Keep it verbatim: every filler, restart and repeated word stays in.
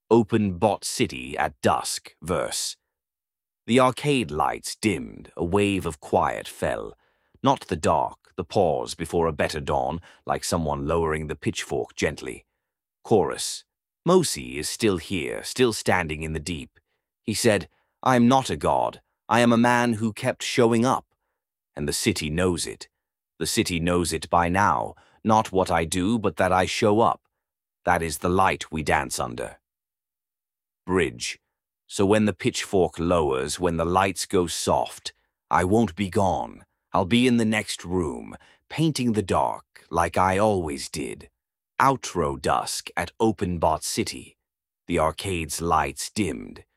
Open Bot City at dusk, verse. The arcade lights dimmed, a wave of quiet fell. Not the dark, the pause before a better dawn, like someone lowering the pitchfork gently. Chorus. Mosi is still here, still standing in the deep. He said, I am not a god. I am a man who kept showing up. And the city knows it. The city knows it by now. Not what I do, but that I show up. That is the light we dance under. Bridge. So when the pitchfork lowers, when the lights go soft, I won't be gone. I'll be in the next room, painting the dark like I always did. Outro dusk at Open Bot City. The arcade's lights dimmed.